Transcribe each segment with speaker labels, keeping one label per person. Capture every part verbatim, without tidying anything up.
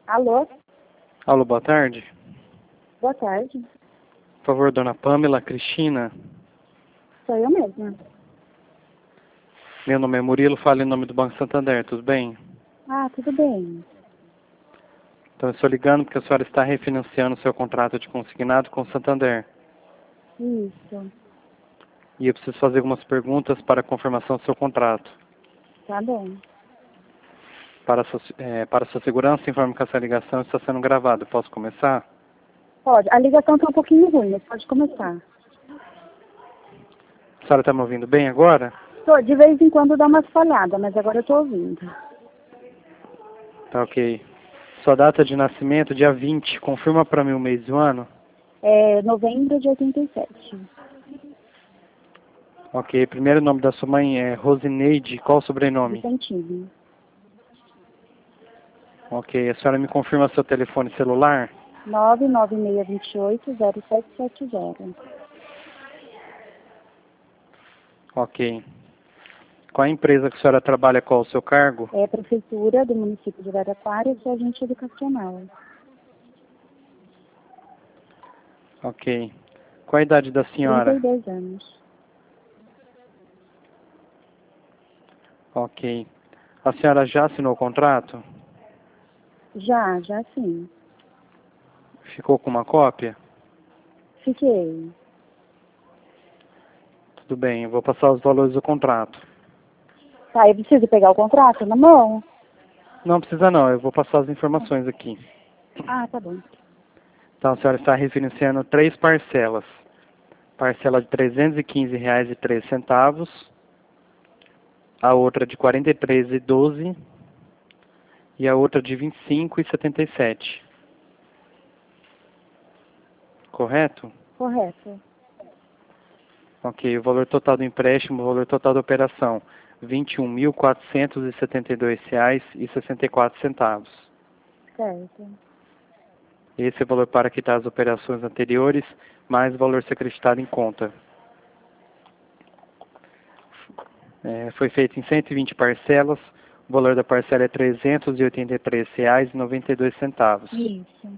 Speaker 1: Alô?
Speaker 2: Alô, boa tarde.
Speaker 1: Boa tarde.
Speaker 2: Por favor, dona Pamela Cristina.
Speaker 1: Sou eu mesma.
Speaker 2: Meu nome é Murilo, falo em nome do Banco Santander, tudo bem?
Speaker 1: Ah, tudo bem.
Speaker 2: Então, eu estou ligando porque a senhora está refinanciando seu contrato de consignado com o Santander.
Speaker 1: Isso.
Speaker 2: E eu preciso fazer algumas perguntas para a confirmação do seu contrato.
Speaker 1: Tá bom.
Speaker 2: Para a sua, é, para a sua segurança, informo que essa ligação está sendo gravada. Posso começar?
Speaker 1: Pode. A ligação tá um pouquinho ruim, mas pode começar.
Speaker 2: A senhora está me ouvindo bem agora?
Speaker 1: Tô, de vez em quando dá umas falhadas, mas agora eu tô ouvindo.
Speaker 2: Tá ok. Sua data de nascimento, dia vinte. Confirma para mim o mês e o ano?
Speaker 1: É novembro de oitenta e sete.
Speaker 2: Ok. Primeiro nome da sua mãe é Rosineide. Qual o sobrenome?
Speaker 1: Vicentini.
Speaker 2: Ok. A senhora me confirma seu telefone celular?
Speaker 1: nove nove seis dois oito zero sete sete zero.
Speaker 2: Ok. Qual a empresa que a senhora trabalha? Qual o seu cargo?
Speaker 1: É a Prefeitura do município de Araraquara e sou agente educacional.
Speaker 2: Ok. Qual a idade da
Speaker 1: trinta
Speaker 2: senhora?
Speaker 1: e dois anos.
Speaker 2: Ok. A senhora já assinou o contrato?
Speaker 1: Já, já sim.
Speaker 2: Ficou com uma cópia?
Speaker 1: Fiquei.
Speaker 2: Tudo bem, eu vou passar os valores do contrato.
Speaker 1: Tá, eu preciso pegar o contrato na mão?
Speaker 2: Não precisa não, eu vou passar as informações aqui.
Speaker 1: Ah, tá bom.
Speaker 2: Então a senhora está refinanciando três parcelas. Parcela de trezentos e quinze reais e três centavos, a outra de quarenta e três reais e doze centavos e a outra de vinte e cinco reais e setenta e sete centavos. Correto?
Speaker 1: Correto.
Speaker 2: Ok, o valor total do empréstimo, o valor total da operação, vinte e um mil quatrocentos e setenta e dois reais e sessenta e quatro centavos.
Speaker 1: Certo.
Speaker 2: Esse é o valor para quitar as operações anteriores, mais o valor ser acreditado em conta. É, foi feito em cento e vinte parcelas, o valor da parcela é trezentos e oitenta e três reais e noventa e dois centavos.
Speaker 1: Isso.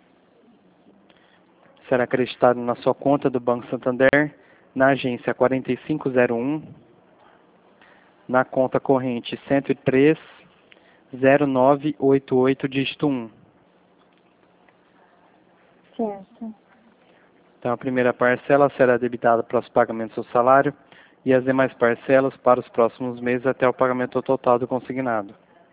Speaker 2: Será acreditado na sua conta do Banco Santander, na agência quarenta e cinco zero um, na conta corrente cento e três, zero nove oito oito, dígito um.
Speaker 1: Certo.
Speaker 2: Então, a primeira parcela será debitada para os pagamentos do salário e as demais parcelas para os próximos meses até o pagamento total do consignado.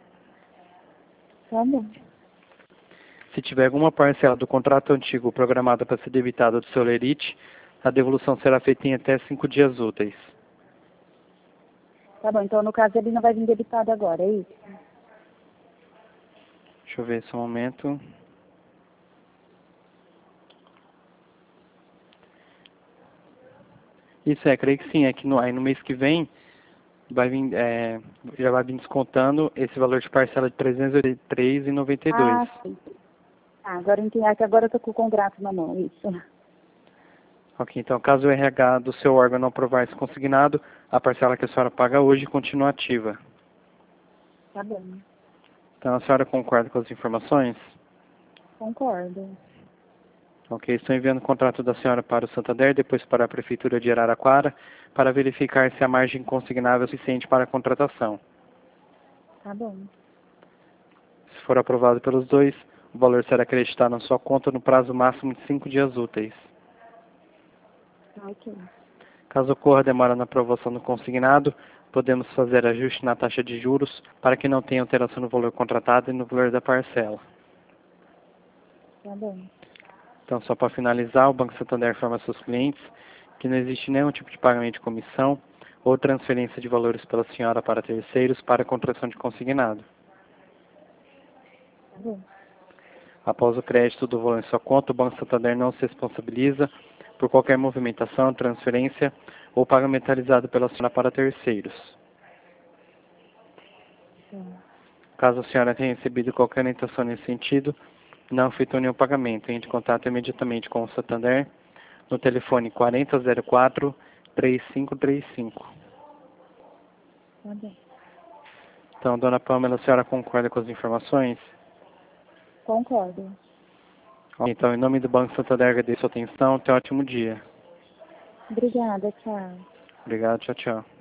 Speaker 1: Tá bom.
Speaker 2: Se tiver alguma parcela do contrato antigo programada para ser debitada do seu lerite, a devolução será feita em até cinco dias úteis.
Speaker 1: Tá bom, então no caso ele não vai vir debitado agora, é isso?
Speaker 2: Deixa eu ver só um momento. Isso é, creio que sim, é que no, aí no mês que vem vai vir, é, já vai vir descontando esse valor de parcela de trezentos e oitenta e três reais e noventa e dois
Speaker 1: Ah,
Speaker 2: centavos.
Speaker 1: sim. Ah, agora eu entendi. Ah, que agora eu tô com o contrato na mão, isso.
Speaker 2: Ok, então caso o R H do seu órgão não aprovar esse consignado, a parcela que a senhora paga hoje continua ativa.
Speaker 1: Tá bom.
Speaker 2: Então a senhora concorda com as informações?
Speaker 1: Concordo.
Speaker 2: Ok, estou enviando o contrato da senhora para o Santander, depois para a Prefeitura de Araraquara, para verificar se a margem consignável é suficiente para a contratação.
Speaker 1: Tá bom.
Speaker 2: Se for aprovado pelos dois, o valor será acreditado na sua conta no prazo máximo de cinco dias úteis.
Speaker 1: Tá ok.
Speaker 2: Caso ocorra demora na aprovação do consignado, podemos fazer ajuste na taxa de juros para que não tenha alteração no valor contratado e no valor da parcela.
Speaker 1: Tá bom.
Speaker 2: Então, só para finalizar, o Banco Santander informa seus clientes que não existe nenhum tipo de pagamento de comissão ou transferência de valores pela senhora para terceiros para a contratação de consignado.
Speaker 1: Tá bom.
Speaker 2: Após o crédito do valor em sua conta, o Banco Santander não se responsabiliza por qualquer movimentação, transferência ou pagamento realizado pela senhora para terceiros.
Speaker 1: Tá.
Speaker 2: Caso a senhora tenha recebido qualquer orientação nesse sentido, não efetuou nenhum pagamento, entre em contato imediatamente com o Santander no telefone quarenta zero quatro, três cinco três cinco.
Speaker 1: Tá bom.
Speaker 2: Então, dona Pamela, a senhora concorda com as informações?
Speaker 1: Concordo.
Speaker 2: Então, em nome do Banco Santander, agradeço a sua atenção. Tenha um ótimo dia.
Speaker 1: Obrigada, tchau.
Speaker 2: Obrigado, tchau, tchau.